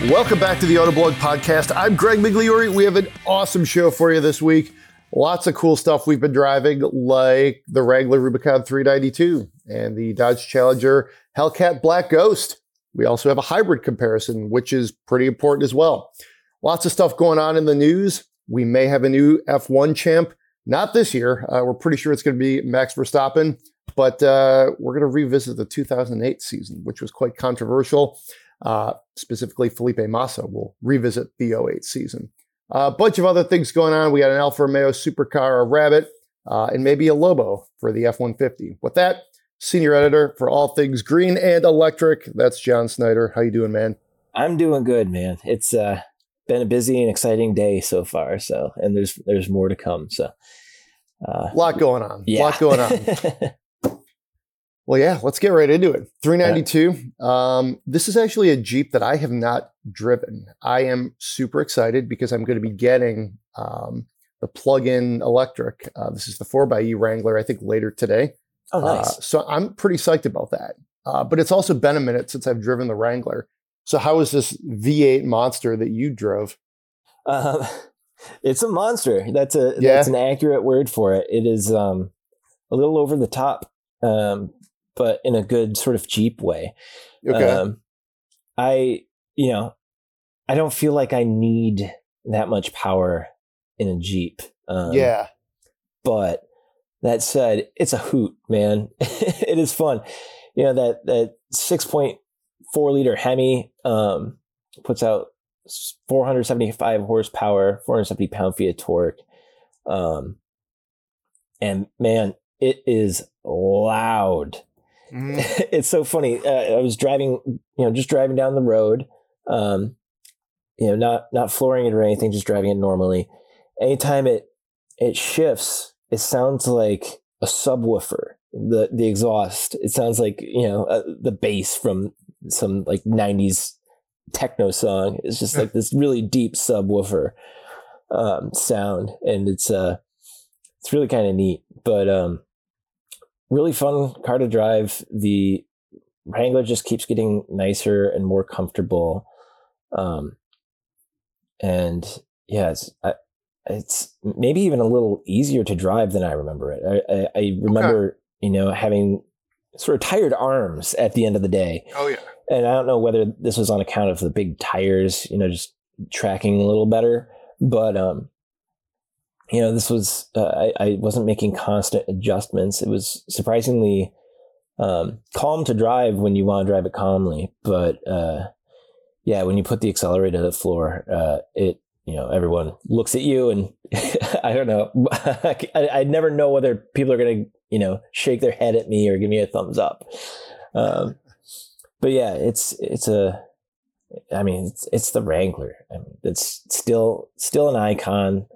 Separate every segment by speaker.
Speaker 1: Welcome back to the Autoblog Podcast. I'm Greg Migliori. We have an awesome show for you this week. Lots of cool stuff we've been driving, like the Wrangler Rubicon 392 and the Dodge Challenger Hellcat Black Ghost. We also have a hybrid comparison, which is pretty important as well. Lots of stuff going on in the news. We may have a new F1 champ. Not this year. We're pretty sure it's going to be Max Verstappen, but we're going to revisit the 2008 season, which was quite controversial. Specifically, Felipe Massa will revisit the 08 season. A bunch of other things going on. We got an Alfa Romeo supercar, a Rabbit, and maybe a Lobo for the F-150. With that, senior editor for all things green and electric, that's John Snyder. How you doing, man?
Speaker 2: I'm doing good, man. It's been a busy and exciting day so far. So, and there's more to come. So,
Speaker 1: a lot going on.
Speaker 2: Yeah.
Speaker 1: A lot going on. Well, yeah, let's get right into it. 392. This is actually a Jeep that I have not driven. I am super excited because I'm going to be getting the plug-in electric. This is the 4xe Wrangler, I think, later today.
Speaker 2: Oh, nice.
Speaker 1: So I'm pretty psyched about that. But it's also been a minute since I've driven the Wrangler. So how is this V8 monster that you drove?
Speaker 2: It's a monster. That's an accurate word for it. It is a little over the top. But in a good sort of Jeep way.
Speaker 1: Okay.
Speaker 2: I don't feel like I need that much power in a Jeep. But that said, it's a hoot, man. It is fun. That 6.4 liter Hemi puts out 475 horsepower, 470 pound-feet of torque. And man, it is loud. It's so funny. I was driving, just driving down the road, not flooring it or anything, just driving it normally. Anytime it shifts, it sounds like a subwoofer. The exhaust, it sounds like the bass from some like 90s techno song. It's just like this really deep subwoofer sound, and it's really kind of neat. But really fun car to drive. The Wrangler just keeps getting nicer and more comfortable. And yeah, it's maybe even a little easier to drive than I remember it. I remember, having sort of tired arms at the end of the day.
Speaker 1: Oh yeah.
Speaker 2: And I don't know whether this was on account of the big tires, just tracking a little better, but, this was, I wasn't making constant adjustments. It was surprisingly calm to drive when you want to drive it calmly. But when you put the accelerator to the floor, everyone looks at you and I don't know. I never know whether people are going to, shake their head at me or give me a thumbs up. But yeah, it's the Wrangler. I mean, it's still an icon.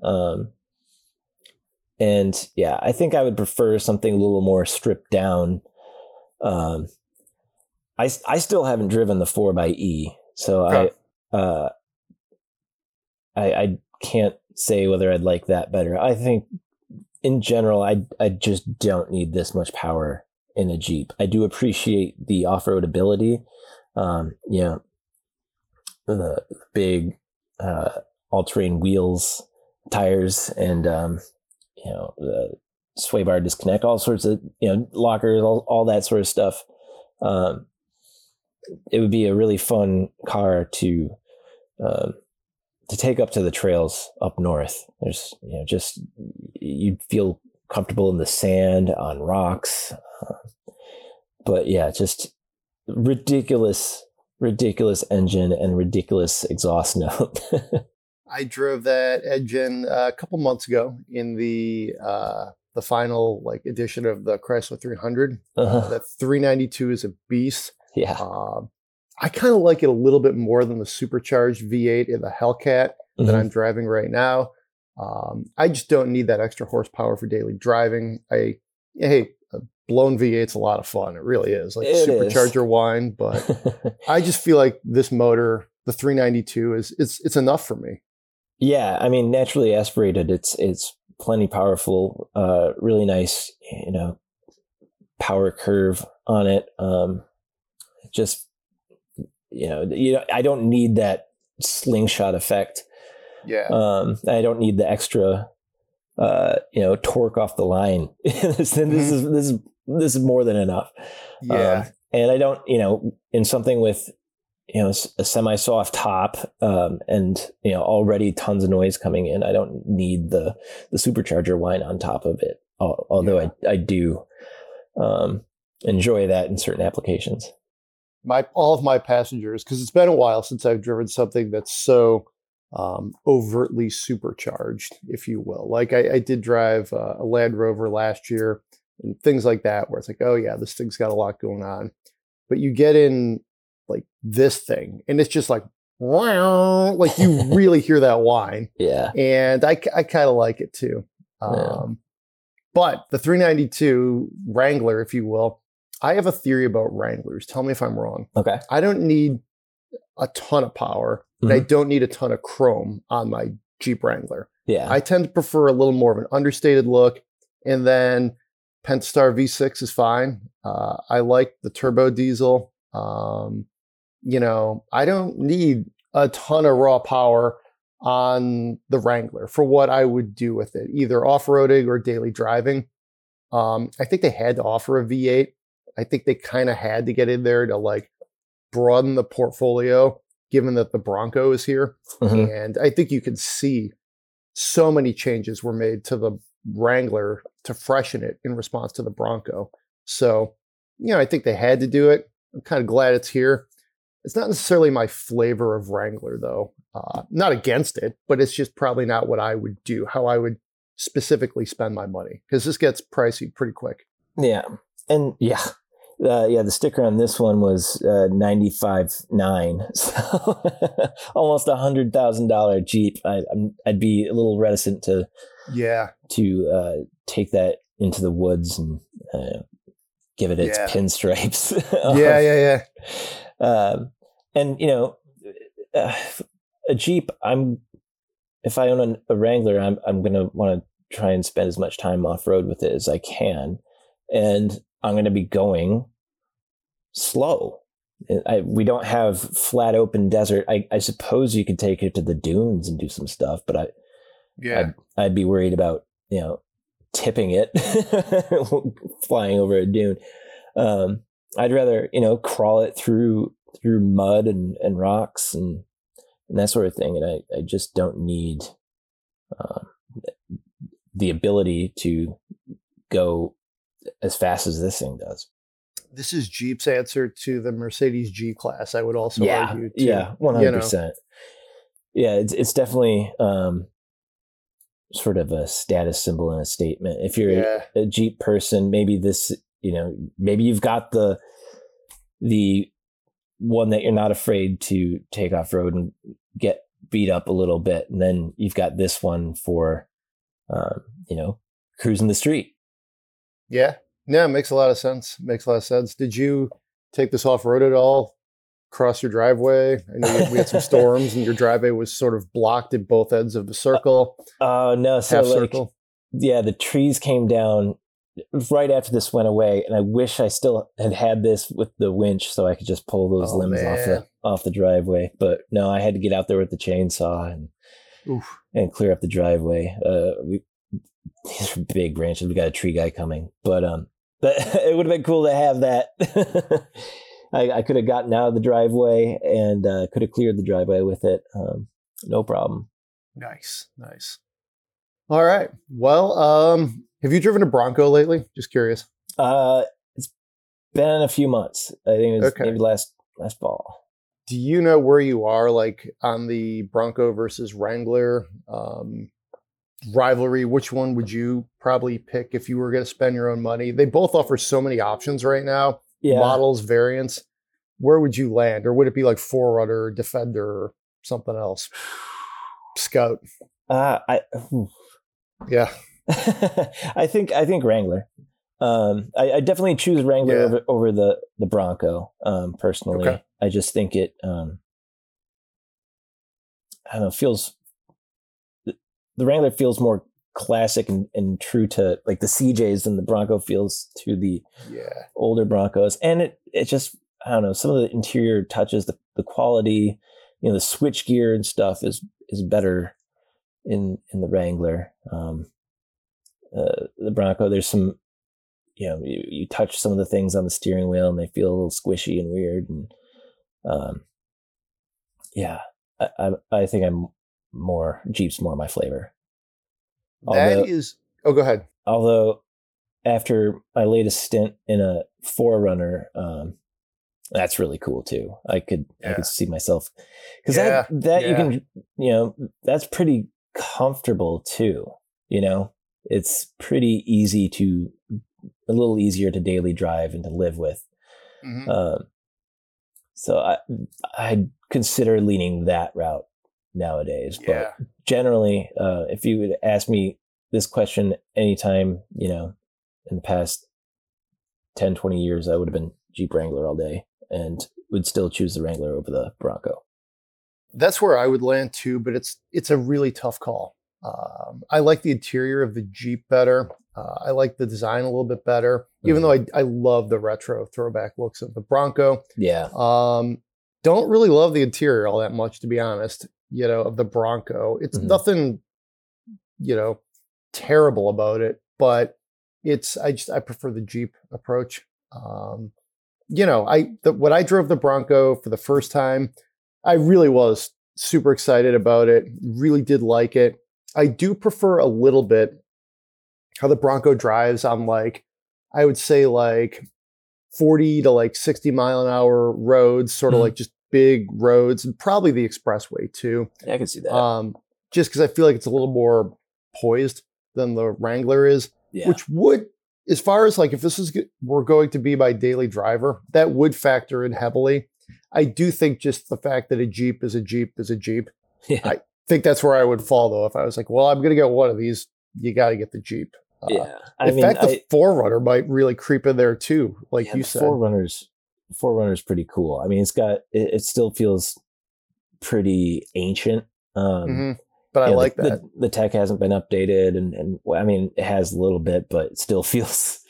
Speaker 2: And yeah, I think I would prefer something a little more stripped down. I still haven't driven the 4xe, so okay. I can't say whether I'd like that better. I think in general, I just don't need this much power in a Jeep. I do appreciate the off-road ability. The big all-terrain wheels, tires, and the sway bar disconnect, all sorts of, lockers, all that sort of stuff. It would be a really fun car to take up to the trails up north. There's, just, you'd feel comfortable in the sand, on rocks. But yeah, just ridiculous engine and ridiculous exhaust note.
Speaker 1: I drove that engine a couple months ago in the final edition of the Chrysler 300. That 392 is a beast.
Speaker 2: Yeah.
Speaker 1: I kind of like it a little bit more than the supercharged V8 in the Hellcat that I'm driving right now. I just don't need that extra horsepower for daily driving. Blown V8's a lot of fun. It really is, like supercharger wine. But I just feel like this motor, the 392, it's enough for me.
Speaker 2: Yeah, I mean, naturally aspirated, it's plenty powerful. Really nice, power curve on it. Just I don't need that slingshot effect.
Speaker 1: Yeah.
Speaker 2: I don't need the extra, torque off the line. This is more than enough.
Speaker 1: Yeah.
Speaker 2: And I don't, in something with, a semi-soft top, and, already tons of noise coming in, I don't need the supercharger whine on top of it. Although I do, enjoy that in certain applications.
Speaker 1: All of my passengers, because it's been a while since I've driven something that's so overtly supercharged, if you will. Like I did drive a Land Rover last year and things like that, where it's like, oh yeah, this thing's got a lot going on. But you get in like this thing, and it's just like, wow, like you really hear that whine.
Speaker 2: Yeah,
Speaker 1: and I kind of like it too. But the 392 Wrangler, if you will, I have a theory about Wranglers. Tell me if I'm wrong.
Speaker 2: Okay.
Speaker 1: I don't need a ton of power, and I don't need a ton of chrome on my Jeep Wrangler.
Speaker 2: Yeah.
Speaker 1: I tend to prefer a little more of an understated look, and then Pentastar V6 is fine. I like the turbo diesel. I don't need a ton of raw power on the Wrangler for what I would do with it, either off-roading or daily driving. I think they had to offer a V8. I think they kind of had to get in there to like broaden the portfolio, given that the Bronco is here. And I think you can see so many changes were made to the Wrangler to freshen it in response to the Bronco. So, I think they had to do it. I'm kind of glad it's here. It's not necessarily my flavor of Wrangler, though. Not against it, but it's just probably not what I would do, how I would specifically spend my money, because this gets pricey pretty quick.
Speaker 2: Yeah. And the sticker on this one was $95,900, so almost $100,000 Jeep. I'd be a little reticent to take that into the woods and give it its pinstripes. And a Jeep, if I own a Wrangler, I'm going to want to try and spend as much time off road with it as I can, and I'm going to be going slow. We don't have flat open desert. I suppose you could take it to the dunes and do some stuff, but I'd be worried about tipping it flying over a dune. I'd rather crawl it through mud and rocks and that sort of thing, and I just don't need the ability to go as fast as this thing does.
Speaker 1: This is Jeep's answer to the Mercedes G-Class, I would also argue. Too.
Speaker 2: Yeah, 100%. Yeah, it's definitely sort of a status symbol and a statement. If you're a Jeep person, maybe this, maybe you've got the one that you're not afraid to take off road and get beat up a little bit, and then you've got this one for cruising the street.
Speaker 1: Yeah, it makes a lot of sense. Did you take this off road at all? Cross your driveway? I know we had some storms, and your driveway was sort of blocked at both ends of the circle.
Speaker 2: No, so
Speaker 1: half circle.
Speaker 2: The trees came down right after this went away, and I wish I still had this with the winch so I could just pull those limbs off the driveway. But no, I had to get out there with the chainsaw and clear up the driveway. These are big branches. We got a tree guy coming, but it would have been cool to have that. I could have gotten out of the driveway and could have cleared the driveway with it. No problem.
Speaker 1: Nice. All right. Well, have you driven a Bronco lately? Just curious.
Speaker 2: It's been a few months. I think it was maybe last fall.
Speaker 1: Do you know where you are, like on the Bronco versus Wrangler rivalry? Which one would you probably pick if you were going to spend your own money? They both offer so many options right now. Yeah. Models, variants. Where would you land? Or would it be like 4Runner, Defender, or something else? Scout. Yeah.
Speaker 2: I think Wrangler. I definitely choose Wrangler over the Bronco, personally. Okay. I just think it I don't know, feels the Wrangler feels more classic and true to like the CJs than the Bronco feels to the older Broncos. And it just, I don't know, some of the interior touches, the quality, the switchgear and stuff is better in the Wrangler. The Bronco, there's some, you touch some of the things on the steering wheel and they feel a little squishy and weird. And I think Jeep's more my flavor.
Speaker 1: Go ahead.
Speaker 2: Although after my latest stint in a 4Runner, that's really cool too. I could see myself, because you can, that's pretty comfortable too. It's pretty a little easier to daily drive and to live with. Mm-hmm. So I'd consider leaning that route nowadays. But generally, if you would ask me this question anytime, in the past 10, 20 years, I would have been Jeep Wrangler all day and would still choose the Wrangler over the Bronco.
Speaker 1: That's where I would land too, but it's a really tough call. I like the interior of the Jeep better. I like the design a little bit better, even though I love the retro throwback looks of the Bronco.
Speaker 2: Yeah.
Speaker 1: Don't really love the interior all that much, to be honest, of the Bronco. It's nothing, terrible about it, but I prefer the Jeep approach. When I drove the Bronco for the first time, I really was super excited about it. Really did like it. I do prefer a little bit how the Bronco drives on I would say 40 to 60 mile an hour roads, sort of like just big roads, and probably the expressway too.
Speaker 2: Yeah, I can see that.
Speaker 1: Just because I feel like it's a little more poised than the Wrangler is, which would, as far as if this were going to be my daily driver, that would factor in heavily. I do think just the fact that a Jeep is a Jeep is a Jeep.
Speaker 2: Yeah.
Speaker 1: I think that's where I would fall though. If I was I'm going to get one of these, you got to get the Jeep. In fact, the 4Runner might really creep in there too, you said.
Speaker 2: 4Runner's pretty cool. I mean, it still feels pretty ancient.
Speaker 1: But I like that.
Speaker 2: The tech hasn't been updated and I mean, it has a little bit, but it still feels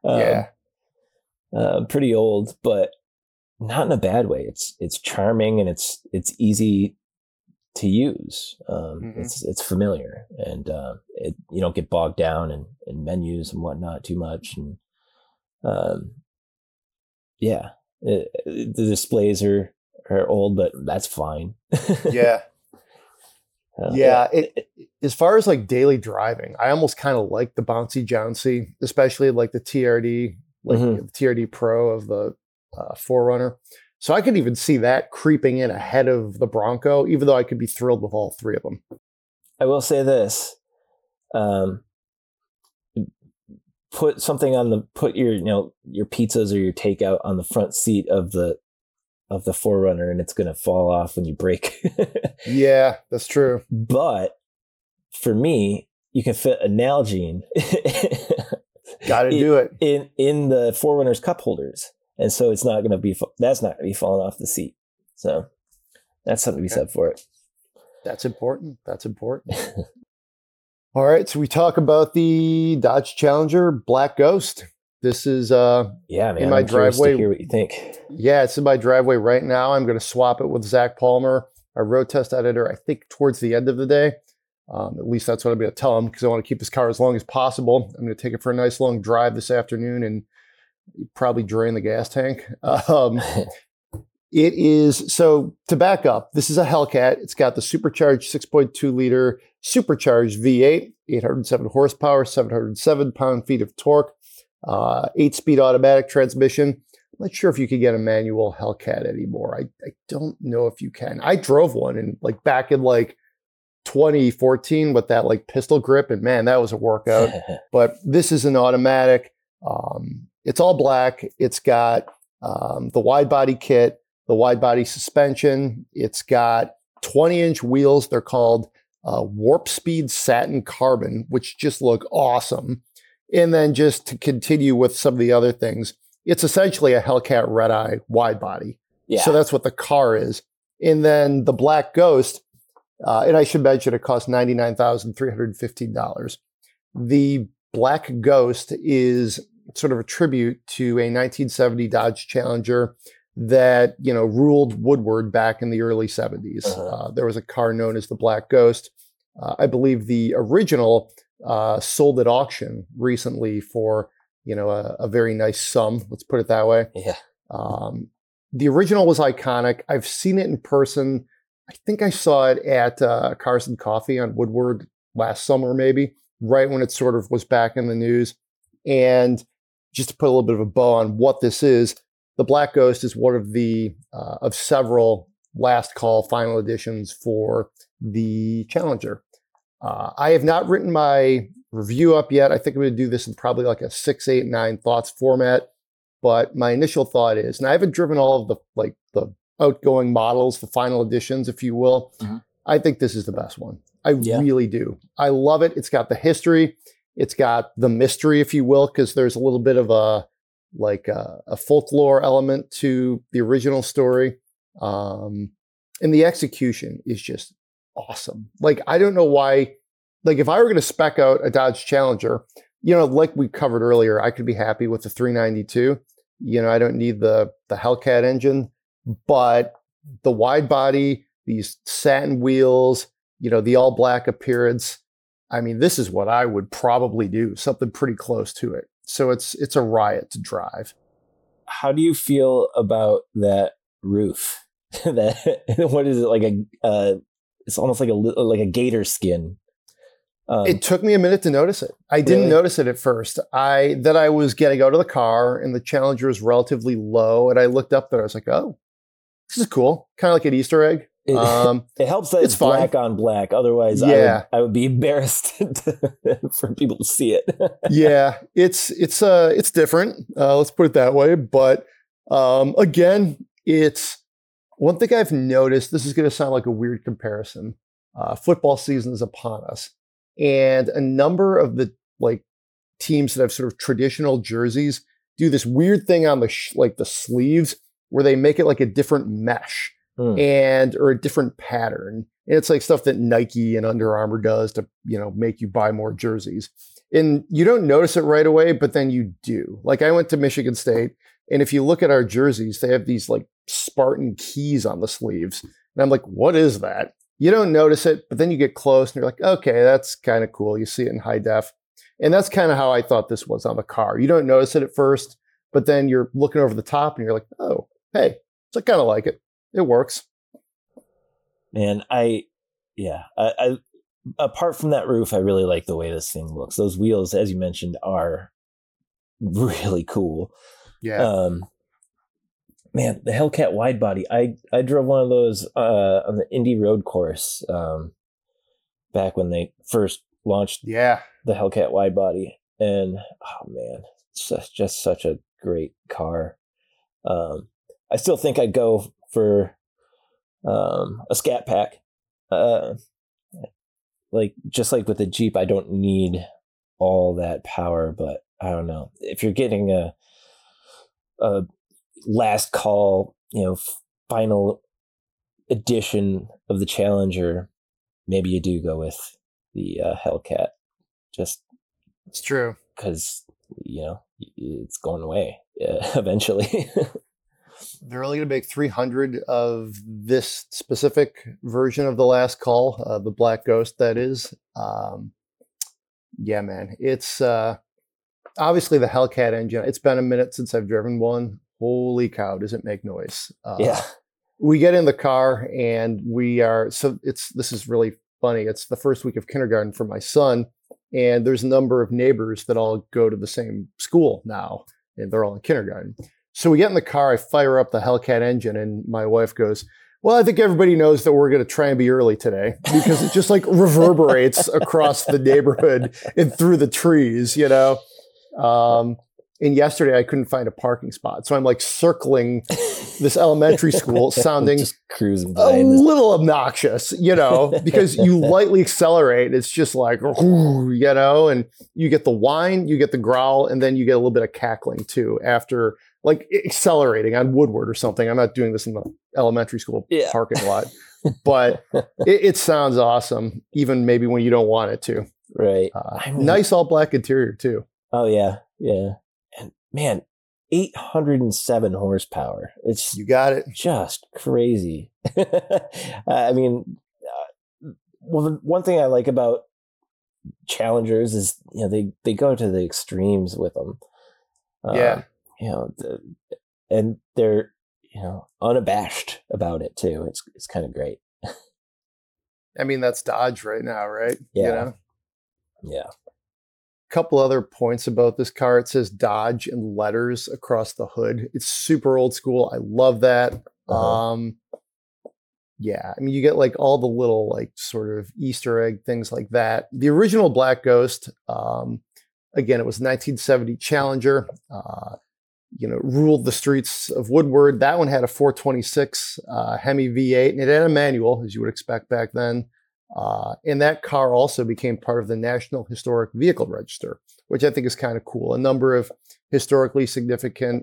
Speaker 2: pretty old, but not in a bad way. It's charming and it's easy to use. It's familiar, and you don't get bogged down in menus and whatnot too much. And the displays are old, but that's fine.
Speaker 1: As far as daily driving, I almost kind of like the bouncy jouncy, especially the TRD, the TRD Pro of the 4Runner. So I could even see that creeping in ahead of the Bronco, even though I could be thrilled with all three of them.
Speaker 2: I will say this: put your pizzas or your takeout on the front seat of the 4Runner, and it's going to fall off when you brake.
Speaker 1: Yeah, that's true.
Speaker 2: But for me, you can fit a Nalgene.
Speaker 1: Got to do it
Speaker 2: in the 4Runner's cup holders. And so that's not going to be falling off the seat. So that's something to be said for it.
Speaker 1: That's important. All right. So we talk about the Dodge Challenger Black Ghost. This is in my driveway.
Speaker 2: To hear what you think.
Speaker 1: Yeah, it's in my driveway right now. I'm going to swap it with Zach Palmer, our road test editor, I think towards the end of the day. At least that's what I'm going to tell him, because I want to keep this car as long as possible. I'm going to take it for a nice long drive this afternoon and probably drain the gas tank. It is, so to back up, this is a Hellcat. It's got the supercharged 6.2 liter supercharged V8, 807 horsepower, 707 pound-feet of torque, 8-speed automatic transmission. I'm not sure if you could get a manual Hellcat anymore. I don't know if you can. I drove one in back in 2014 with that pistol grip, and man, that was a workout. But this is an automatic. It's all black. It's got the wide body kit, the wide body suspension. It's got 20-inch wheels. They're called Warp Speed Satin Carbon, which just look awesome. And then just to continue with some of the other things, it's essentially a Hellcat Red Eye wide body. Yeah. So that's what the car is. And then the Black Ghost, and I should mention it costs $99,315. The Black Ghost is sort of a tribute to a 1970 Dodge Challenger that, ruled Woodward back in the early 70s. There was a car known as the Black Ghost. I believe the original sold at auction recently for, a very nice sum. Let's put it that way.
Speaker 2: Yeah.
Speaker 1: The original was iconic. I've seen it in person. I think I saw it at Cars and Coffee on Woodward last summer, maybe, right when it sort of was back in the news. And just to put a little bit of a bow on what this is, the Black Ghost is one of the of several last call final editions for the Challenger. I have not written my review up yet. I think I'm going to do this in probably like a 6, 8, 9 thoughts format. But my initial thought is, and I haven't driven all of the outgoing models, the final editions, if you will. I think this is the best one. I really do. I love it. It's got the history. It's got the mystery, if you will, because there's a little bit of a folklore element to the original story. And the execution is just awesome. Like, I don't know why, like if I were going to spec out a Dodge Challenger, like we covered earlier, I could be happy with the 392. I don't need the Hellcat engine, but the wide body, these satin wheels, the all black appearance. I mean, this is what I would probably do, something pretty close to it. So it's a riot to drive.
Speaker 2: How do you feel about that roof? What is it, like it's almost like a gator skin.
Speaker 1: It took me a minute to notice it. I didn't notice it at first. I was getting out of the car and the Challenger was relatively low, and I looked up there. I was like, "Oh, this is cool." Kind of like an Easter egg.
Speaker 2: It helps that it's black on black. Otherwise, I would be embarrassed for people to see it.
Speaker 1: Yeah, it's different. Let's put it that way. But again, it's one thing I've noticed. This is going to sound like a weird comparison. Football season is upon us. And a number of the teams that have sort of traditional jerseys do this weird thing on the sleeves where they make it like a different mesh or a different pattern. And it's like stuff that Nike and Under Armour does to, make you buy more jerseys. And you don't notice it right away, but then you do. Like I went to Michigan State, and if you look at our jerseys, they have these like Spartan keys on the sleeves. And I'm like, what is that? You don't notice it, but then you get close and you're like, okay, that's kind of cool. You see it in high def. And that's kind of how I thought this was on the car. You don't notice it at first, but then you're looking over the top and you're like, oh, hey, so I kind of like it. It works.
Speaker 2: Man, I apart from that roof, I really like the way this thing looks. Those wheels, as you mentioned, are really cool.
Speaker 1: Yeah.
Speaker 2: Man, the Hellcat wide body. I drove one of those on the Indy Road Course back when they first launched the Hellcat wide body. And, oh man, it's just such a great car. I still think I'd go for a Scat Pack. Just like with the Jeep, I don't need all that power, but I don't know. If you're getting a last call, final edition of the Challenger, maybe you do go with the Hellcat.
Speaker 1: It's true,
Speaker 2: because it's going away eventually.
Speaker 1: They're only going to make 300 of this specific version of the last call, the Black Ghost. That is, yeah, man. It's obviously the Hellcat engine. It's been a minute since I've driven one. Holy cow, does it make noise?
Speaker 2: Yeah.
Speaker 1: We get in the car and this is really funny. It's the first week of kindergarten for my son, and there's a number of neighbors that all go to the same school now, and they're all in kindergarten. So we get in the car, I fire up the Hellcat engine, and my wife goes, well, I think everybody knows that we're going to try and be early today, because it just like reverberates across the neighborhood and through the trees, And yesterday I couldn't find a parking spot. So I'm like circling this elementary school, sounding
Speaker 2: just cruising
Speaker 1: a little obnoxious, because you lightly accelerate. It's just like, and you get the whine, you get the growl, and then you get a little bit of cackling too after like accelerating on Woodward or something. I'm not doing this in the elementary school parking lot, but it sounds awesome, even maybe when you don't want it to.
Speaker 2: Right.
Speaker 1: Nice all black interior too.
Speaker 2: Oh yeah. Yeah. And man, 807 horsepower. It's
Speaker 1: You got it.
Speaker 2: just crazy. I mean, one thing I like about Challengers is, you know, they go to the extremes with them.
Speaker 1: Yeah.
Speaker 2: You know, and they're, you know, unabashed about it too. It's kind of great.
Speaker 1: I mean, that's Dodge right now, right?
Speaker 2: Yeah.
Speaker 1: You know?
Speaker 2: Yeah.
Speaker 1: Couple other points about this car. It says Dodge in letters across the hood. It's super old school. I love that. Yeah, I mean, you get like all the little like sort of Easter egg things like that. The original Black Ghost, again, it was 1970 Challenger. You know, ruled the streets of Woodward. That one had a 426 Hemi V8, and it had a manual, as you would expect back then. And that car also became part of the National Historic Vehicle Register, which I think is kind of cool. A number of historically significant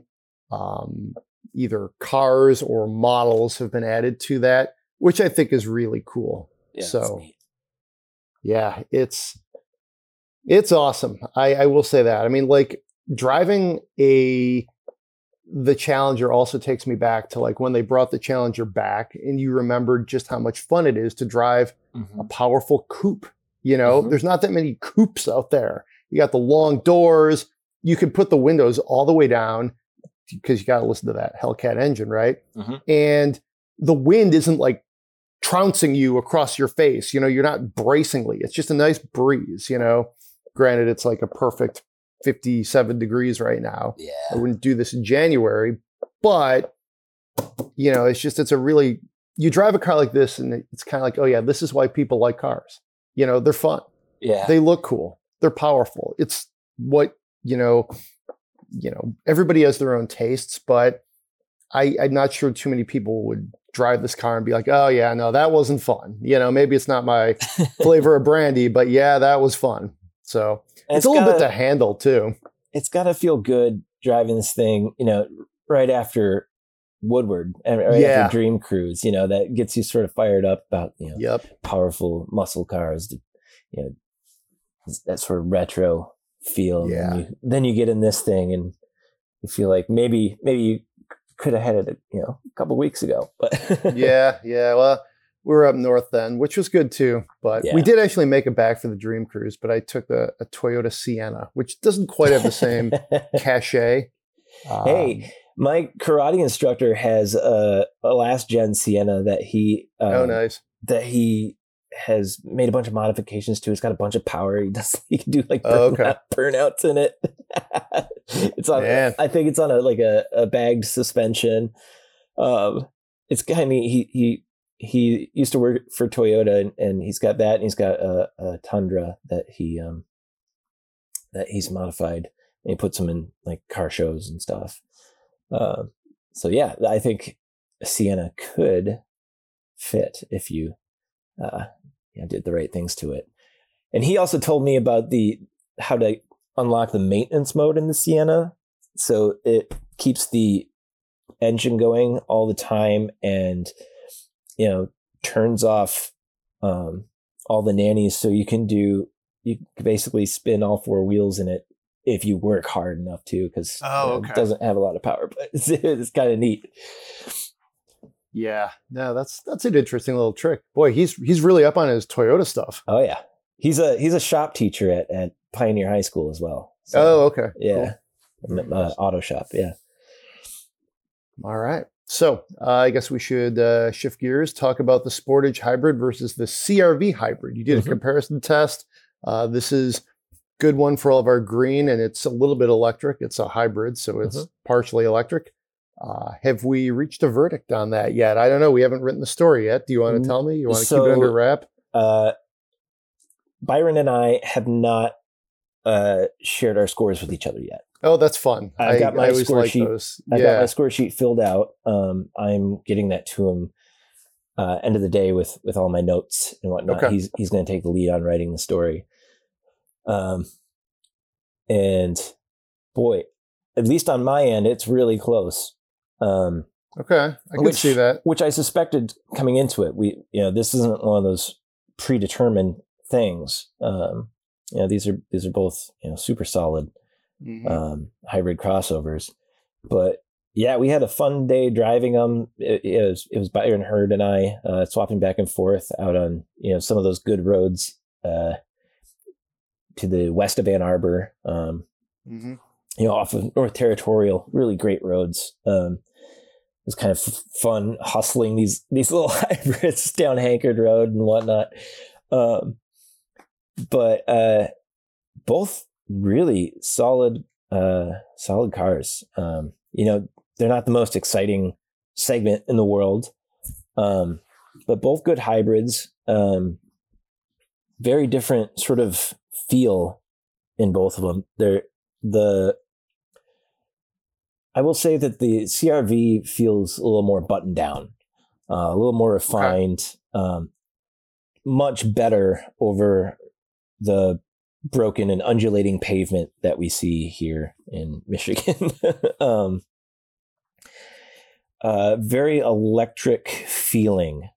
Speaker 1: either cars or models have been added to that, which I think is really cool.
Speaker 2: Yeah,
Speaker 1: so, yeah, it's awesome. I will say that. I mean, like driving the Challenger also takes me back to like when they brought the Challenger back, and you remembered just how much fun it is to drive a powerful coupe. You know, there's not that many coupes out there. You got the long doors. You can put the windows all the way down because you got to listen to that Hellcat engine, right? And the wind isn't like trouncing you across your face. You know, you're not bracingly. It's just a nice breeze, you know. Granted, it's like a perfect 57 degrees right now.
Speaker 2: Yeah.
Speaker 1: I wouldn't do this in January, but you know, it's a really, you drive a car like this and it's kind of like, oh yeah, this is why people like cars. You know, they're fun.
Speaker 2: Yeah.
Speaker 1: They look cool. They're powerful. It's what, you know, everybody has their own tastes, but I'm not sure too many people would drive this car and be like, oh yeah, no, that wasn't fun. You know, maybe it's not my flavor of brandy, but yeah, that was fun. So it's a little bit to handle too.
Speaker 2: It's got to feel good driving this thing, you know, right after Woodward and after Dream Cruise, you know, that gets you sort of fired up about, you know, powerful muscle cars, you know, that sort of retro feel.
Speaker 1: Yeah.
Speaker 2: And then you get in this thing and you feel like maybe you could have had it, you know, a couple of weeks ago, but
Speaker 1: yeah. Well, we were up north then, which was good too. But we did actually make it back for the Dream Cruise, but I took a Toyota Sienna, which doesn't quite have the same cachet.
Speaker 2: Hey, my karate instructor has a last gen Sienna that he
Speaker 1: nice.
Speaker 2: That he has made a bunch of modifications to. It's got a bunch of power. He can do like burnouts in it. It's on. Man. I think it's on a bagged suspension. It's kind of neat. He used to work for Toyota, and he's got that, and he's got a Tundra that he's modified, and he puts them in like car shows and stuff. So yeah, I think a Sienna could fit if you did the right things to it. And he also told me about how to unlock the maintenance mode in the Sienna, so it keeps the engine going all the time, and you know, turns off all the nannies, so you can basically spin all four wheels in it if you work hard enough to, because it doesn't have a lot of power, but it's kind of neat.
Speaker 1: Yeah, no, that's an interesting little trick. Boy, he's really up on his Toyota stuff.
Speaker 2: Oh yeah, he's a shop teacher at Pioneer High School as well. So,
Speaker 1: oh, okay,
Speaker 2: yeah, cool. Auto shop, yeah.
Speaker 1: All right. So I guess we should shift gears, talk about the Sportage Hybrid versus the CRV Hybrid. You did a comparison test. This is a good one for all of our green, and it's a little bit electric. It's a hybrid, so it's partially electric. Have we reached a verdict on that yet? I don't know. We haven't written the story yet. Do you want to tell me? You want to keep it under wrap?
Speaker 2: Byron and I have not shared our scores with each other yet.
Speaker 1: Oh, that's fun.
Speaker 2: I've got my score sheet. I've got my score sheet filled out. I'm getting that to him end of the day with all my notes and whatnot. Okay. He's going to take the lead on writing the story. And boy, at least on my end, it's really close.
Speaker 1: Okay, I can see that.
Speaker 2: Which I suspected coming into it. This isn't one of those predetermined things. These are both super solid hybrid crossovers. But yeah, we had a fun day driving them. It was Byron Hurd and I swapping back and forth out on some of those good roads to the west of Ann Arbor. Off of North Territorial, really great roads. It was kind of fun hustling these little hybrids down Hankard Road and whatnot. But both really solid cars. They're not the most exciting segment in the world, but both good hybrids. Very different sort of feel in both of them. I will say that the CRV feels a little more buttoned down, a little more refined, much better over the broken and undulating pavement that we see here in Michigan. Very electric feeling.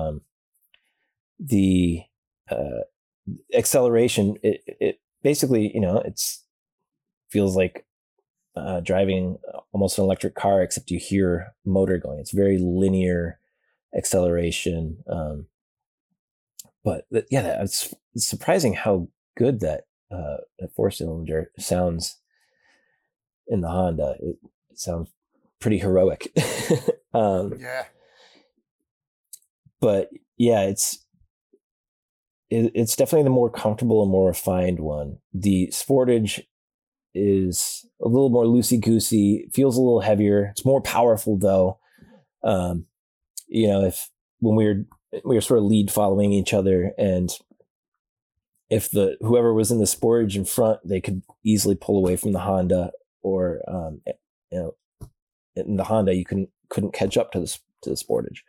Speaker 2: The acceleration, it basically, it's feels like driving almost an electric car, except you hear motor going. It's very linear acceleration. But it's surprising how good that four-cylinder sounds in the Honda. It sounds pretty heroic. But yeah, it's definitely the more comfortable and more refined one. The Sportage is a little more loosey-goosey, feels a little heavier. It's more powerful though. If when we were sort of lead following each other, and if whoever was in the Sportage in front, they could easily pull away from the Honda, or in the Honda you couldn't catch up to the Sportage.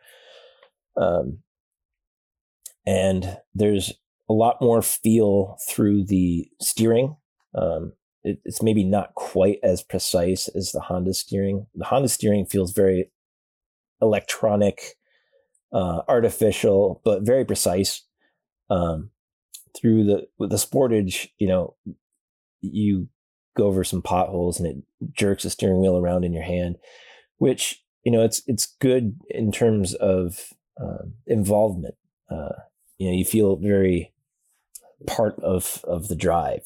Speaker 2: And there's a lot more feel through the steering. It's maybe not quite as precise as the Honda steering. The Honda steering feels very electronic, artificial, but very precise. With the Sportage, you go over some potholes and it jerks the steering wheel around in your hand, which, it's good in terms of involvement. You feel very part of the drive.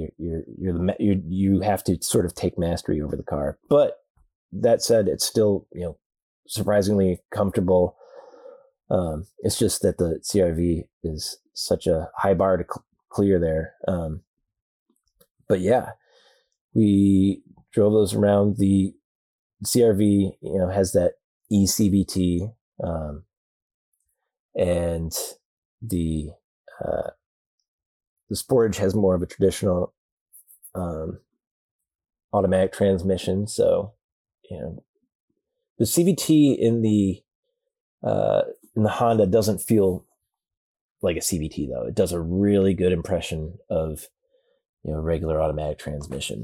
Speaker 2: You have to sort of take mastery over the car. But that said, it's still surprisingly comfortable. It's just that the CRV is such a high bar to clear there. But yeah, we drove those around. The CRV, has that eCVT, and the Sportage has more of a traditional automatic transmission. So, the CVT in the Honda doesn't feel like a CVT though. It does a really good impression of regular automatic transmission.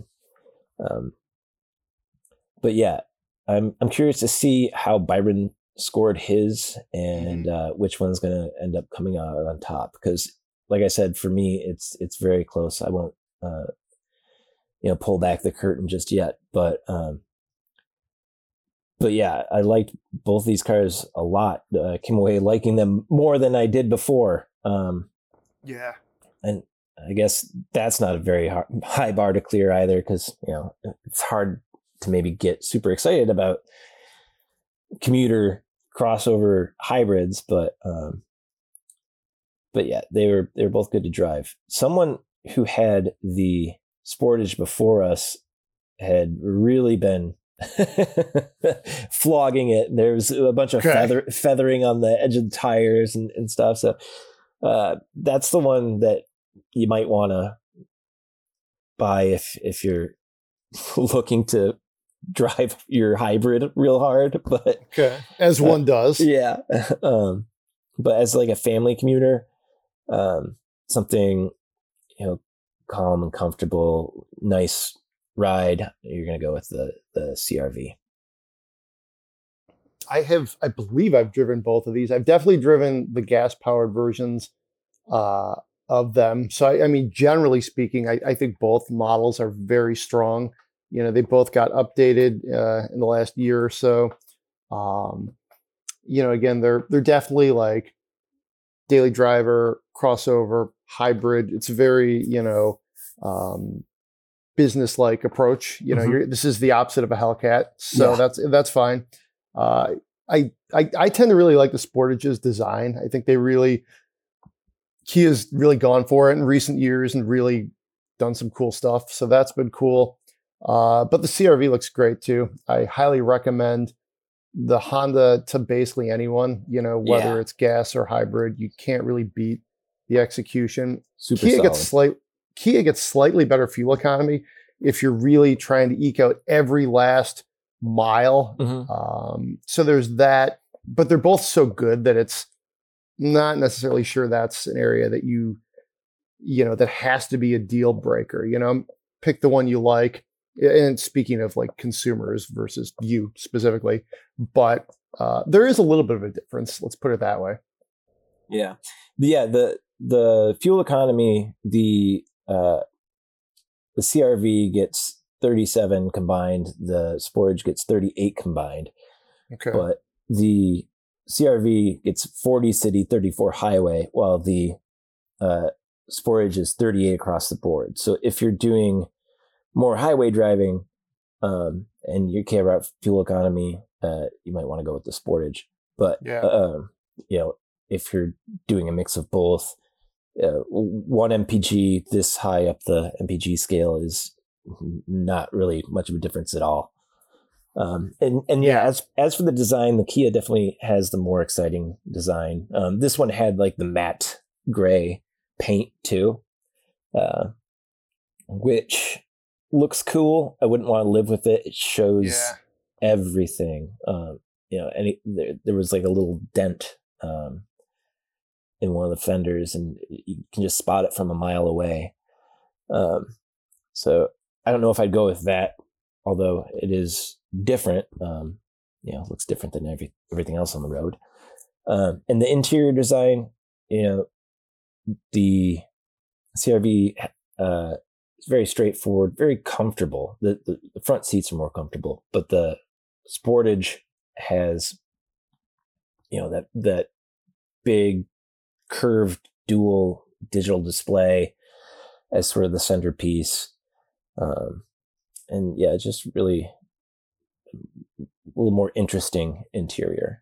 Speaker 2: But yeah, I'm curious to see how Byron scored his, and which one's going to end up coming out on top. Because, like I said, for me, it's very close. I won't pull back the curtain just yet, but yeah, I liked both these cars a lot. I came away liking them more than I did before. And I guess that's not a very high bar to clear either, because it's hard to maybe get super excited about commuter crossover hybrids, but yeah, they were both good to drive. Someone who had the Sportage before us had really been flogging it. There's a bunch of feathering on the edge of the tires and stuff. So that's the one that you might want to buy if you're looking to drive your hybrid real hard. But
Speaker 1: as one does.
Speaker 2: Yeah. But as like a family commuter, something calm and comfortable, nice ride, you're going to go with the CRV.
Speaker 1: I believe I've driven both of these. I've definitely driven the gas powered versions of them. So, I mean, generally speaking, I think both models are very strong. They both got updated in the last year or so. Again, they're definitely like daily driver, crossover, hybrid. It's very, business-like approach. This is the opposite of a Hellcat, so that's fine. I tend to really like the Sportage's design. I think Kia's really gone for it in recent years and really done some cool stuff. So that's been cool. But the CRV looks great too. I highly recommend the Honda to basically anyone, whether it's gas or hybrid. You can't really beat the execution. Kia gets slightly better fuel economy if you're really trying to eke out every last mile. So there's that, but they're both so good that it's not necessarily sure that's an area that that has to be a deal breaker. Pick the one you like. And speaking of like consumers versus you specifically, but there is a little bit of a difference. Let's put it that way.
Speaker 2: Yeah. The fuel economy, the CRV gets 37 combined. The Sportage gets 38 combined.
Speaker 1: Okay.
Speaker 2: But the CRV gets 40 city, 34 highway, while the Sportage is 38 across the board. So if you're doing more highway driving and you care about fuel economy, you might want to go with the Sportage. But if you're doing a mix of both, one MPG this high up the MPG scale is not really much of a difference at all. As for the design, the Kia definitely has the more exciting design. This one had like the matte gray paint too, which looks cool. I wouldn't want to live with it. It shows everything. There was like a little dent in one of the fenders, and you can just spot it from a mile away. So I don't know if I'd go with that, although it is different. Looks different than everything else on the road. And the interior design, the CRV is very straightforward, very comfortable. The front seats are more comfortable, but the Sportage has, that big curved dual digital display as sort of the centerpiece. Just really a little more interesting interior.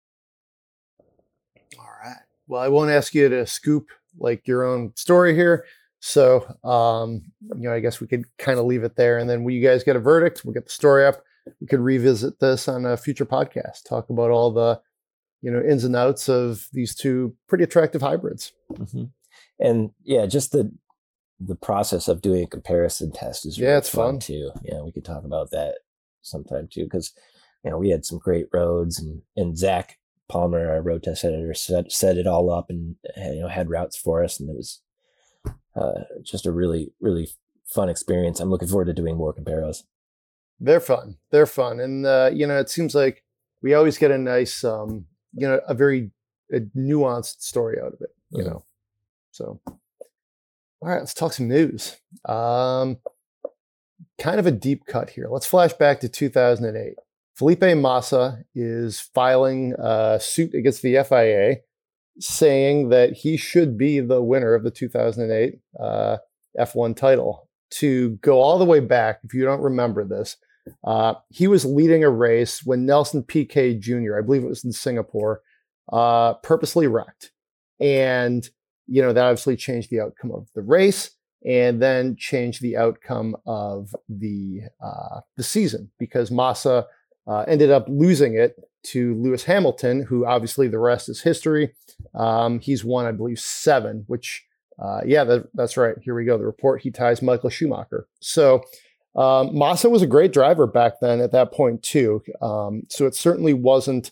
Speaker 1: All right. Well, I won't ask you to scoop like your own story here. So, I guess we could kind of leave it there. And then when you guys get a verdict, we'll get the story up. We could revisit this on a future podcast, talk about all the, ins and outs of these two pretty attractive hybrids.
Speaker 2: Mm-hmm. And just the process of doing a comparison test is really fun too. Yeah, we could talk about that sometime too, because we had some great roads, and Zach Palmer, our road test editor, set it all up and had routes for us, and it was just a really, really fun experience. I'm looking forward to doing more comparos.
Speaker 1: They're fun, and it seems like we always get a nice, a very nuanced story out of it. So. All right, let's talk some news. Kind of a deep cut here. Let's flash back to 2008. Felipe Massa is filing a suit against the FIA, saying that he should be the winner of the 2008 F1 title. To go all the way back, if you don't remember this, he was leading a race when Nelson Piquet Jr., I believe it was in Singapore, purposely wrecked. And that obviously changed the outcome of the race, and then changed the outcome of the season, because Massa ended up losing it to Lewis Hamilton, who obviously the rest is history. He's won, I believe, 7, which, that's right. Here we go. The report, he ties Michael Schumacher. So Massa was a great driver back then at that point too. So it certainly wasn't,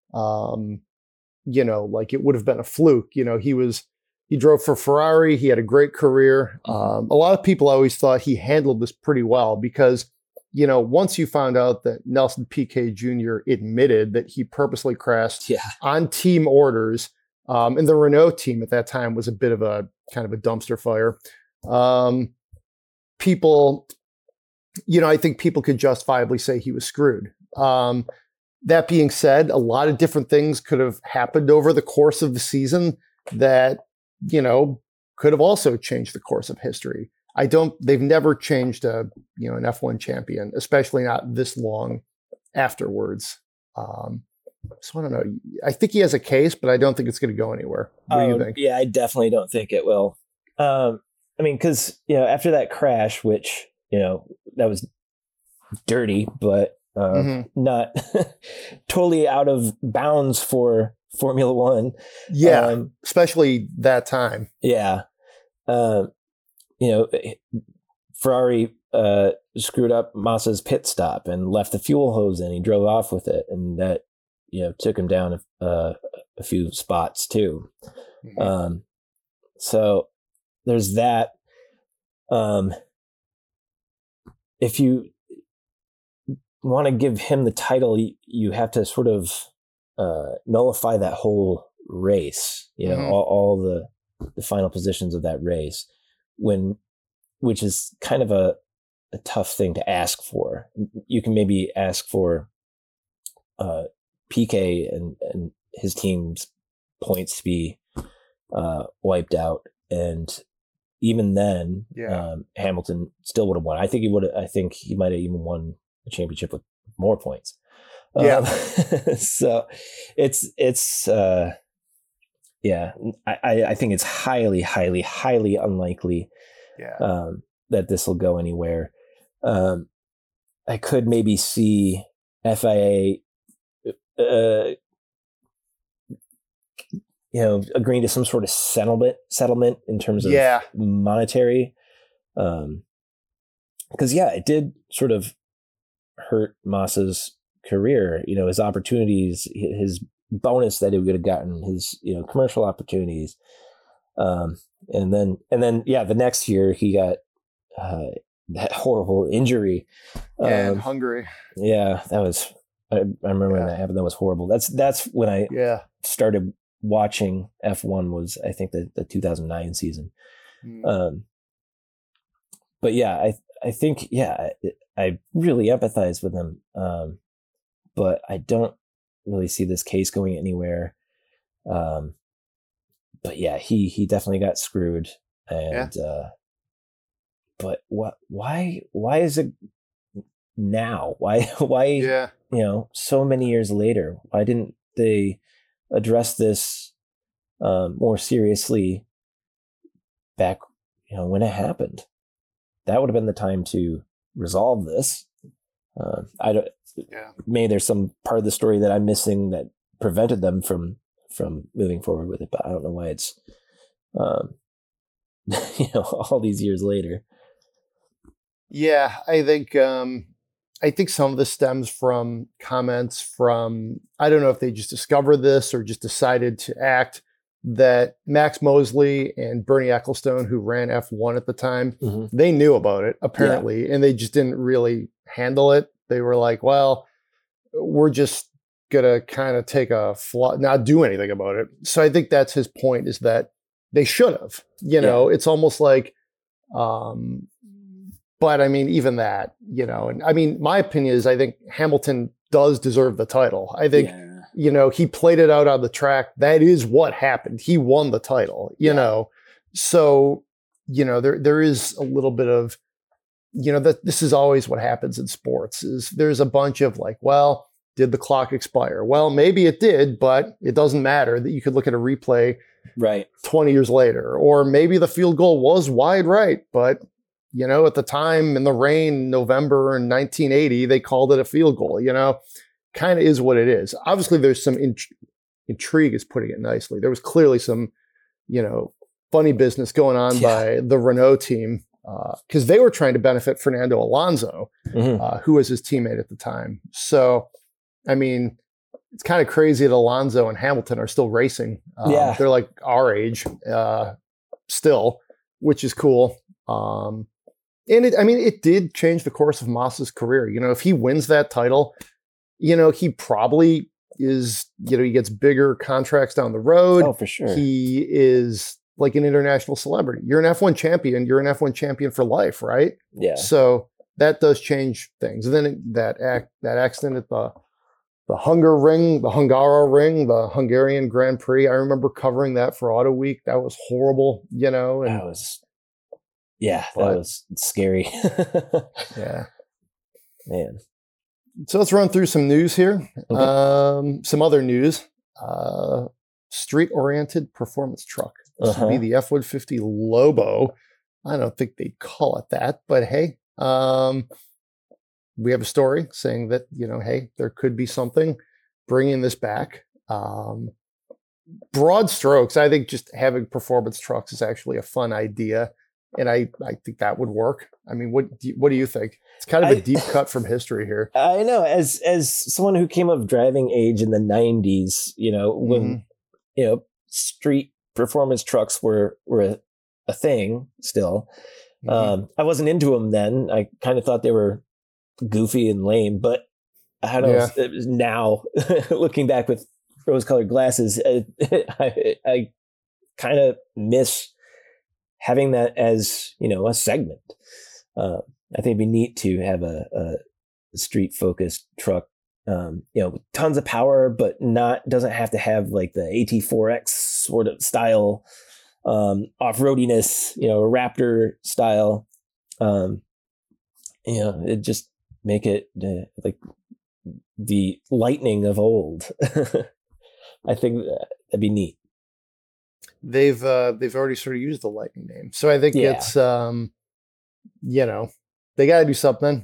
Speaker 1: like it would have been a fluke. He drove for Ferrari. He had a great career. A lot of people always thought he handled this pretty well because, once you found out that Nelson Piquet Jr. admitted that he purposely crashed on team orders, and the Renault team at that time was a bit of a kind of a dumpster fire. People I think people could justifiably say he was screwed. That being said, a lot of different things could have happened over the course of the season that, could have also changed the course of history. They've never changed an F1 champion, especially not this long afterwards. So I don't know. I think he has a case, but I don't think it's going to go anywhere. What do you think?
Speaker 2: Yeah, I definitely don't think it will. Because, after that crash, which, that was dirty, but not totally out of bounds for Formula One.
Speaker 1: Yeah, especially that time.
Speaker 2: Yeah. Ferrari screwed up Massa's pit stop and left the fuel hose in. He drove off with it, and that took him down a few spots too. Mm-hmm. So there's that. If you want to give him the title, you have to sort of nullify that whole race. All the final positions of that race, which is kind of a tough thing to ask for. You can maybe ask for Piquet and his team's points to be wiped out, and even then, Hamilton still would have won. I think he might have even won the championship with more points.
Speaker 1: Yeah.
Speaker 2: So it's I think it's highly, highly, highly unlikely that this will go anywhere. I could maybe see FIA agreeing to some sort of settlement in terms of monetary. Because it did sort of hurt Massa's career, his opportunities, his bonus that he would have gotten, his commercial opportunities. And then the next year he got that horrible injury.
Speaker 1: In Hungary.
Speaker 2: Yeah, that was I remember when that happened. That was horrible. That's when I started watching F1, was I think the 2009 season. But I think I really empathize with him. But I don't really see this case going anywhere. But he definitely got screwed. And but why is it now? Why so many years later? Why didn't they address this more seriously back when it happened? That would have been the time to resolve this. Maybe there's some part of the story that I'm missing that prevented them from moving forward with it, but I don't know why it's all these years later.
Speaker 1: Yeah, I think some of this stems from comments from, I don't know if they just discovered this or just decided to act, that Max Mosley and Bernie Ecclestone, who ran F1 at the time, they knew about it apparently, and they just didn't really handle it. They were like, well, we're just going to kind of take not do anything about it. So I think that's his point, is that they should have, it's almost like, but I mean, even that, and I mean, my opinion is I think Hamilton does deserve the title. I think, he played it out on the track. That is what happened. He won the title, So, there is a little bit of, that this is always what happens in sports, is there's a bunch of like, well, did the clock expire? Well, maybe it did, but it doesn't matter. That you could look at a replay 20 years later, or maybe the field goal was wide right, but at the time in the rain, November in 1980, they called it a field goal, kind of is what it is. Obviously there's some intrigue, is putting it nicely. There was clearly some, funny business going on by the Renault team, because they were trying to benefit Fernando Alonso, who was his teammate at the time. So, I mean, it's kind of crazy that Alonso and Hamilton are still racing. They're like our age still, which is cool. And it did change the course of Massa's career. If he wins that title, he probably is, he gets bigger contracts down the road.
Speaker 2: Oh, for sure.
Speaker 1: He is like an international celebrity. You're an F1 champion. You're an F1 champion for life, right?
Speaker 2: Yeah.
Speaker 1: So, that does change things. And then that accident at the Hungara Ring, the Hungarian Grand Prix. I remember covering that for Auto Week. That was horrible, you know. And
Speaker 2: that was scary.
Speaker 1: Yeah,
Speaker 2: man.
Speaker 1: So let's run through some news here.
Speaker 2: Okay.
Speaker 1: Some other news. Street-oriented performance truck. This would be the F-150 Lobo. I don't think they'd call it that, but hey, we have a story saying that, you know, hey, there could be something bringing this back. Broad strokes, I think just having performance trucks is actually a fun idea, and I think that would work. I mean, what do you think? It's kind of a deep cut from history here.
Speaker 2: I know, as someone who came of driving age in the 90s, you know, when you know, street performance trucks were a thing still. I wasn't into them then. I kind of thought they were goofy and lame, but I don't know. Yeah. Now, looking back with rose-colored glasses, I kind of miss having that as, you know, a segment. I think it'd be neat to have a street-focused truck, you know, with tons of power, but doesn't have to have like the AT4X sort of style, off-roadiness, you know, Raptor style. You know, it just make it like the Lightning of old. I think that'd be neat.
Speaker 1: They've already sort of used the Lightning name, so I think it's you know, they got to do something.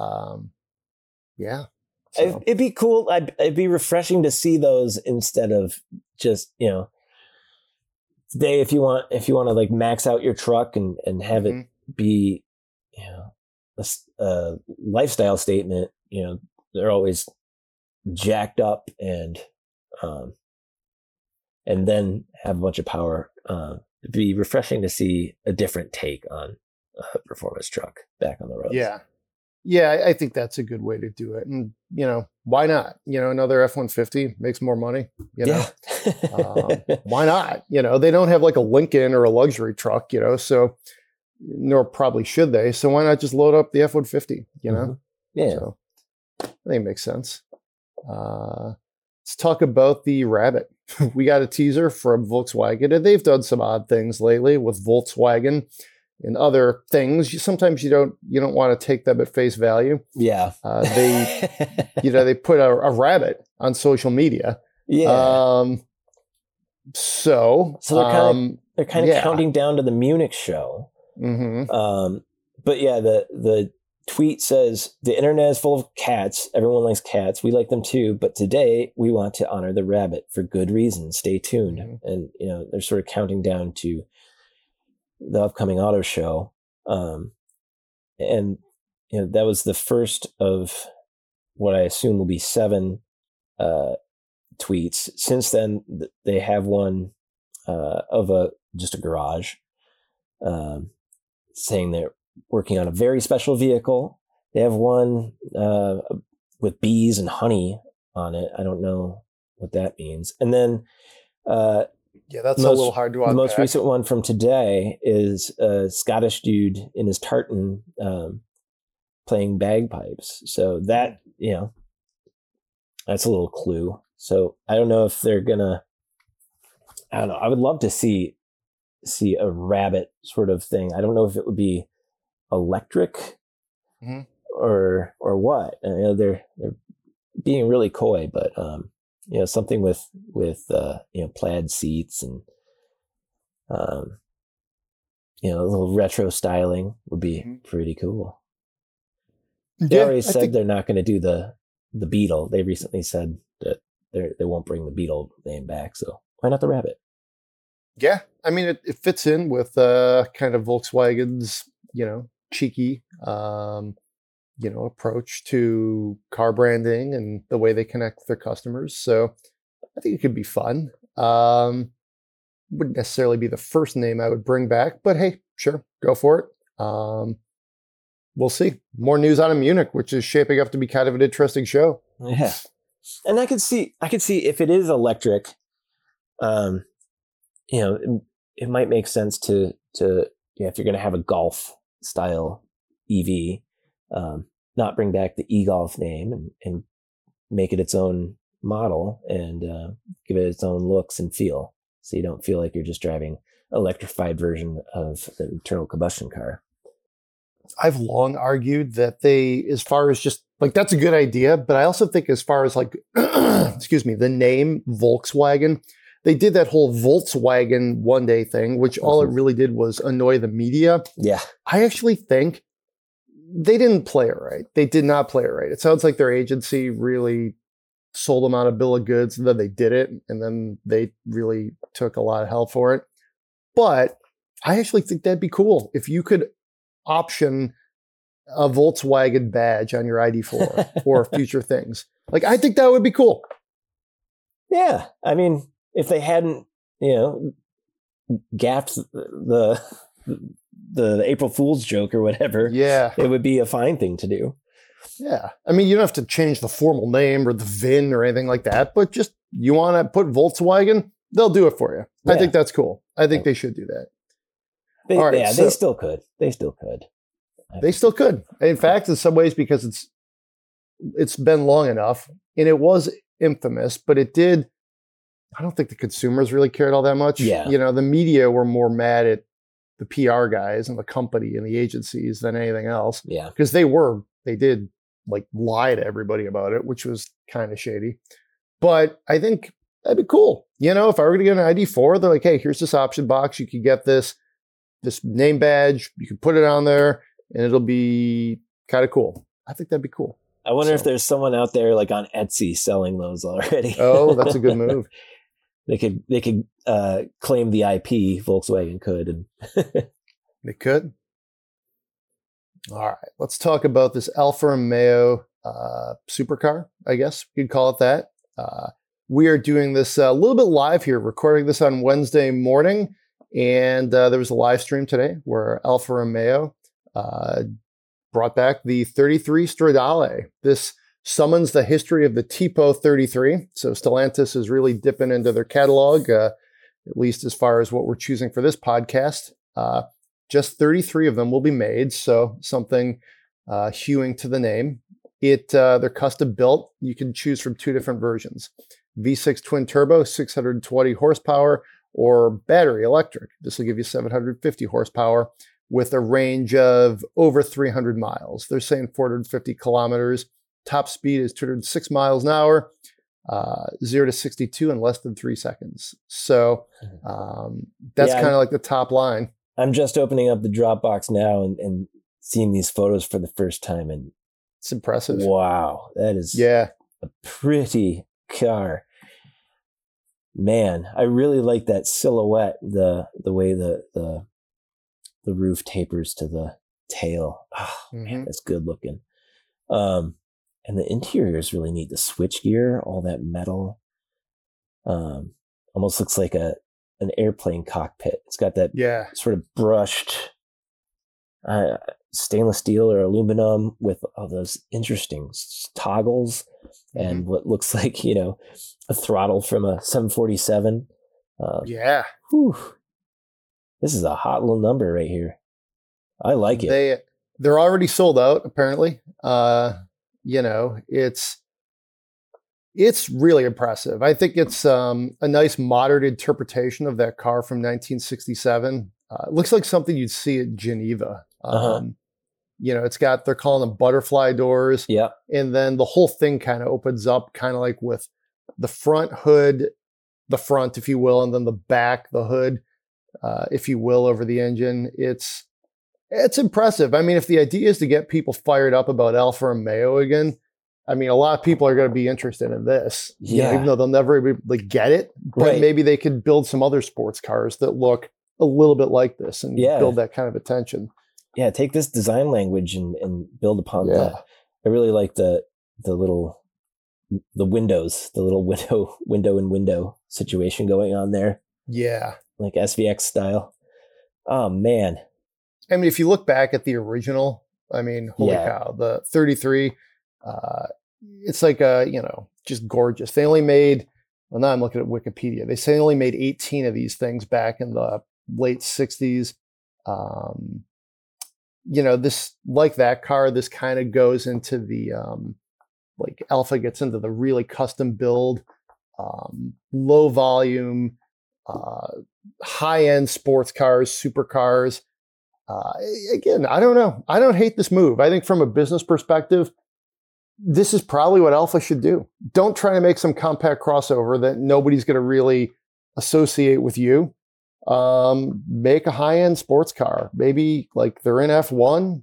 Speaker 1: Yeah, so.
Speaker 2: It'd be cool. It'd be refreshing to see those instead of just, you know, today if you want to like max out your truck and have it be, you know, a lifestyle statement. You know, they're always jacked up and then have a bunch of power. It'd be refreshing to see a different take on a performance truck back on the road.
Speaker 1: Yeah, I think that's a good way to do it. And, you know, why not? You know, another F-150 makes more money, you know. Why not? You know, they don't have like a Lincoln or a luxury truck, you know, so nor probably should they. So why not just load up the F-150, you know?
Speaker 2: Yeah.
Speaker 1: So I think it makes sense. Let's talk about the Rabbit. We got a teaser from Volkswagen, and they've done some odd things lately with Volkswagen and other things. Sometimes you don't want to take them at face value.
Speaker 2: Yeah.
Speaker 1: They put a rabbit on social media.
Speaker 2: Yeah.
Speaker 1: So
Speaker 2: they're kind of counting down to the Munich show. But yeah, the tweet says the internet is full of cats. Everyone likes cats. We like them too. But today we want to honor the rabbit for good reason. Stay tuned. And, you know, they're sort of counting down to the upcoming auto show. And, you know, that was the first of what I assume will be 7 tweets. Since then, they have one of just a garage saying they're working on a very special vehicle. They have one with bees and honey on it. I don't know what that means. And then
Speaker 1: that's a little hard to unpack.
Speaker 2: The most recent one from today is a Scottish dude in his tartan playing bagpipes. So that, you know, that's a little clue. So I don't know if they're gonna, I don't know. I would love to see a rabbit sort of thing. I don't know if it would be electric or what. You know, they're being really coy, but you know, something with you know, plaid seats and you know, a little retro styling would be pretty cool. They already said they're not going to do the Beetle. They recently said that they won't bring the Beetle name back. So why not the rabbit?
Speaker 1: Yeah, I mean, it fits in with kind of Volkswagen's, you know, cheeky, you know, approach to car branding and the way they connect with their customers. So I think it could be fun. Wouldn't necessarily be the first name I would bring back, but hey, sure, go for it. We'll see. More news out of Munich, which is shaping up to be kind of an interesting show.
Speaker 2: Yeah, and I could see if it is electric, you know, it might make sense to if you're going to have a Golf style EV, not bring back the e-golf name and make it its own model and give it its own looks and feel. So you don't feel like you're just driving an electrified version of the internal combustion car.
Speaker 1: I've long argued that they, as far as just like, that's a good idea. But I also think as far as like, excuse me, the name Volkswagen, they did that whole Volkswagen one day thing, which all it really did was annoy the media.
Speaker 2: Yeah.
Speaker 1: I actually think they didn't play it right. They did not play it right. It sounds like their agency really sold them on a bill of goods and then they did it. And then they really took a lot of hell for it. But I actually think that'd be cool if you could option a Volkswagen badge on your ID4 or future things. Like, I think that would be cool.
Speaker 2: Yeah. I mean, if they hadn't, gapped the April Fool's joke or whatever,
Speaker 1: yeah,
Speaker 2: it would be a fine thing to do.
Speaker 1: Yeah. I mean, you don't have to change the formal name or the VIN or anything like that, but just you want to put Volkswagen, they'll do it for you. Yeah. I think that's cool. I think they should do that.
Speaker 2: They still could. They still could.
Speaker 1: They still could. In fact, in some ways, because it's been long enough and it was infamous, but it did. I don't think the consumers really cared all that much.
Speaker 2: Yeah.
Speaker 1: The media were more mad at the PR guys and the company and the agencies than anything else.
Speaker 2: Yeah.
Speaker 1: Because they did like lie to everybody about it, which was kind of shady. But I think that'd be cool. If I were going to get an ID4, they're like, hey, here's this option box. You can get this name badge. You can put it on there and it'll be kind of cool. I think that'd be cool.
Speaker 2: I wonder if there's someone out there like on Etsy selling those already.
Speaker 1: Oh, that's a good move.
Speaker 2: They could claim the IP. Volkswagen could. And
Speaker 1: they could. All right, let's talk about this Alfa Romeo supercar, I guess we could call it that. We are doing this a little bit live here, recording this on Wednesday morning. And there was a live stream today where Alfa Romeo brought back the 33 Stradale. This summons the history of the Tipo 33. So Stellantis is really dipping into their catalog, at least as far as what we're choosing for this podcast. Just 33 of them will be made, so something hewing to the name. They're custom built. You can choose from two different versions. V6 twin turbo, 620 horsepower, or battery electric. This will give you 750 horsepower with a range of over 300 miles. They're saying 450 kilometers. Top speed is 206 miles an hour, 0 to 62 in less than 3 seconds. So that's kind of like the top line.
Speaker 2: I'm just opening up the Dropbox now and seeing these photos for the first time. And
Speaker 1: it's impressive.
Speaker 2: Wow. That is a pretty car. Man, I really like that silhouette, the way the roof tapers to the tail. Oh, man, that's good looking. And the interior is really neat. The switchgear, all that metal, almost looks like an airplane cockpit. It's got that sort of brushed stainless steel or aluminum with all those interesting toggles and what looks like, a throttle from a 747. Whew. This is a hot little number right here. I like it.
Speaker 1: They're already sold out, apparently. It's really impressive. I think it's a nice modern interpretation of that car from 1967. It looks like something you'd see at Geneva. They're calling them butterfly doors.
Speaker 2: Yeah.
Speaker 1: And then the whole thing kind of opens up kind of like with the front hood, the front, if you will, and then the back, the hood, if you will, over the engine. It's impressive. I mean, if the idea is to get people fired up about Alfa Romeo again, I mean, a lot of people are going to be interested in this, even though they'll never really get it. But maybe they could build some other sports cars that look a little bit like this and build that kind of attention.
Speaker 2: Yeah, take this design language and build upon that. I really like the windows, the little window situation going on there. Yeah, like SVX style. Oh man.
Speaker 1: I mean, if you look back at the original, I mean, holy cow, the 33, it's like, just gorgeous. They only made, well, now I'm looking at Wikipedia. They say they only made 18 of these things back in the late 60s. this, like that car, this kind of goes into the, like Alfa gets into the really custom build, low volume, high-end sports cars, supercars. Again, I don't know. I don't hate this move. I think from a business perspective, this is probably what Alfa should do. Don't try to make some compact crossover that nobody's going to really associate with you. Make a high-end sports car. Maybe like they're in F1.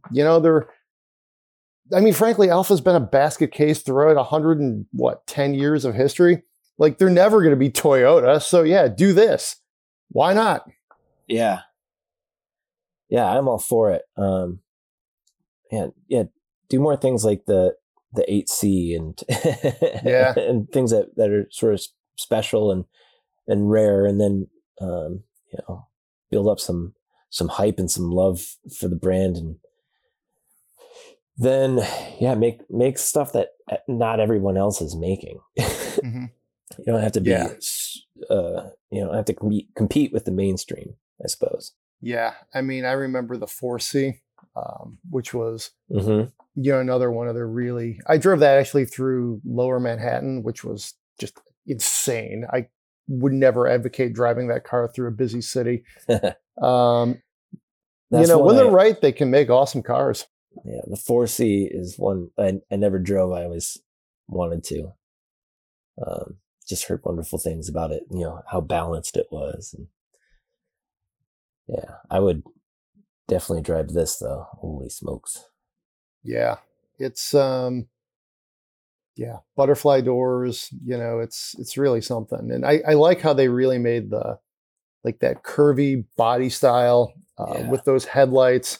Speaker 1: Frankly, Alfa's been a basket case throughout 10 years of history. Like, they're never going to be Toyota. So yeah, do this. Why not?
Speaker 2: Yeah. Yeah, I'm all for it. Do more things like the 8C and and things that are sort of special and rare, and then build up some hype and some love for the brand, and then make stuff that not everyone else is making. Mm-hmm. You don't have to be you don't have to compete with the mainstream, I suppose.
Speaker 1: Yeah, I remember the 4C, which was another one of the really. I drove that actually through Lower Manhattan, which was just insane. I would never advocate driving that car through a busy city. When they're right, they can make awesome cars.
Speaker 2: Yeah, the 4C is one I never drove. I always wanted to. Just heard wonderful things about it. How balanced it was. And yeah, I would definitely drive this though. Holy smokes!
Speaker 1: Yeah, it's butterfly doors. It's really something, and I like how they really made that curvy body style with those headlights.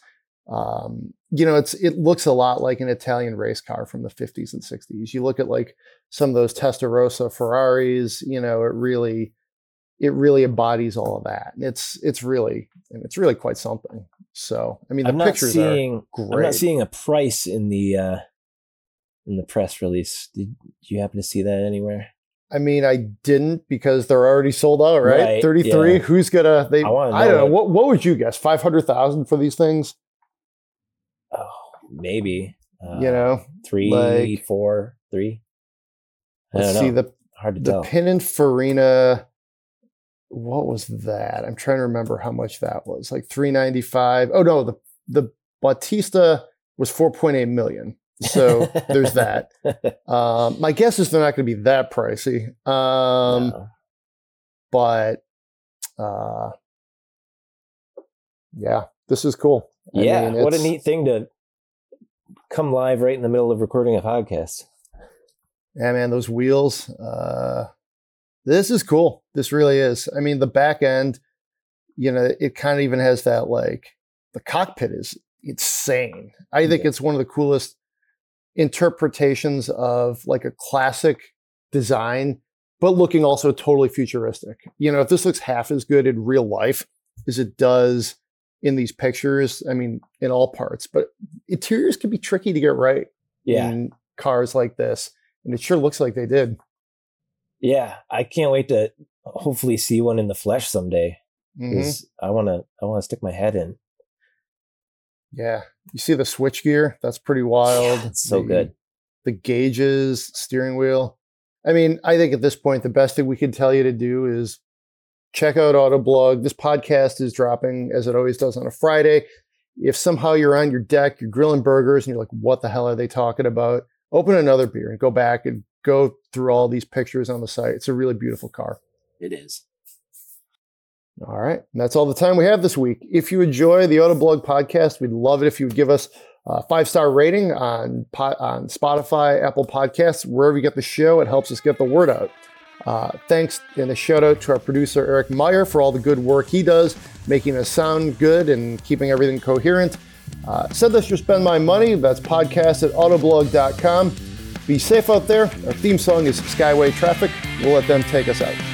Speaker 1: It looks a lot like an Italian race car from the 50s and 60s. You look at like some of those Testarossa Ferraris, it really embodies all of that. And it's really quite something. So, the pictures are great.
Speaker 2: I'm not seeing a price in the press release. Did you happen to see that anywhere?
Speaker 1: I didn't, because they're already sold out, right? 33. Yeah. Who's gonna? I don't know. What would you guess? 500,000 for these things?
Speaker 2: Oh, maybe.
Speaker 1: 3,
Speaker 2: 4, 3.
Speaker 1: Let's see
Speaker 2: hard to tell.
Speaker 1: The Pininfarina. What was that? I'm trying to remember how much that was. Like 395. Oh no, the Bautista was 4.8 million. So there's that. My guess is they're not going to be that pricey. No. But this is cool.
Speaker 2: What a neat thing to come live right in the middle of recording a podcast.
Speaker 1: Yeah, man, those wheels. This is cool. This really is. The back end, it kind of even has that, like, the cockpit is insane. I think it's one of the coolest interpretations of like a classic design, but looking also totally futuristic. If this looks half as good in real life as it does in these pictures, in all parts, but interiors can be tricky to get right in cars like this. And it sure looks like they did.
Speaker 2: Yeah. I can't wait to hopefully see one in the flesh someday, because I want to stick my head in.
Speaker 1: Yeah. You see the switch gear? That's pretty wild.
Speaker 2: Yeah, it's so good.
Speaker 1: The gauges, steering wheel. I think at this point, the best thing we can tell you to do is check out Autoblog. This podcast is dropping, as it always does, on a Friday. If somehow you're on your deck, you're grilling burgers, and you're like, what the hell are they talking about? Open another beer and go back and go through all these pictures on the site. It's a really beautiful car.
Speaker 2: It is.
Speaker 1: All right. And that's all the time we have this week. If you enjoy the Autoblog podcast, we'd love it if you would give us a 5-star rating on Spotify, Apple Podcasts, wherever you get the show. It helps us get the word out. Thanks and a shout out to our producer, Eric Meyer, for all the good work he does, making us sound good and keeping everything coherent. Send us your Spend My Money. That's podcast@autoblog.com. Be safe out there. Our theme song is Skyway Traffic. We'll let them take us out.